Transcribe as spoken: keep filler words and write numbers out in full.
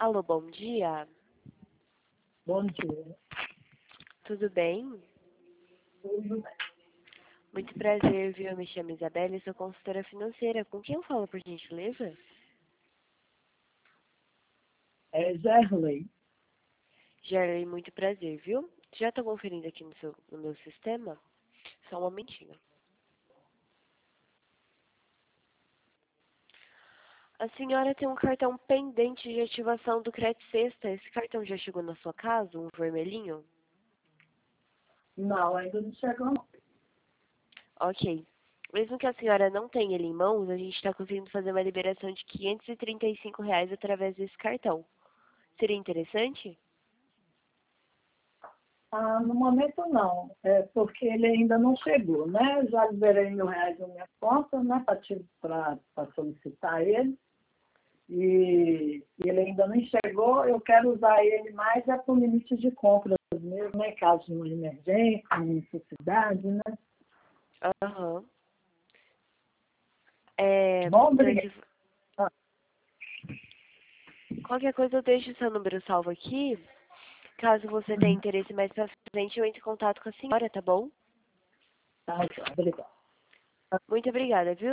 Alô, bom dia. Bom dia. Tudo bem? Tudo bem. Muito prazer, viu? Eu me chamo Isabela e sou consultora financeira. Com quem eu falo, por gentileza? É Gerley. Gerley, muito prazer, viu? Já estou conferindo aqui no, seu, no meu sistema? Só um momentinho. A senhora tem um cartão pendente de ativação do Crédito Sexta. Esse cartão já chegou na sua casa, um vermelhinho? Não, ainda não chegou não. Ok. Mesmo que a senhora não tenha ele em mãos, a gente está conseguindo fazer uma liberação de quinhentos e trinta e cinco reais através desse cartão. Seria interessante? Ah, no momento não, é porque ele ainda não chegou, né? Já liberei mil reais na minha conta, né? Para solicitar ele. E, e ele ainda não chegou, eu quero usar ele mais é para o limite de compras mesmo, né? Caso de uma emergência, uma necessidade, né? Aham. É, Bom, então, obrigada. se, qualquer coisa eu deixo o seu número salvo aqui. Caso você tenha interesse mais pra frente, eu entro em contato com a senhora, tá bom? Tá, obrigada. Muito obrigada, viu?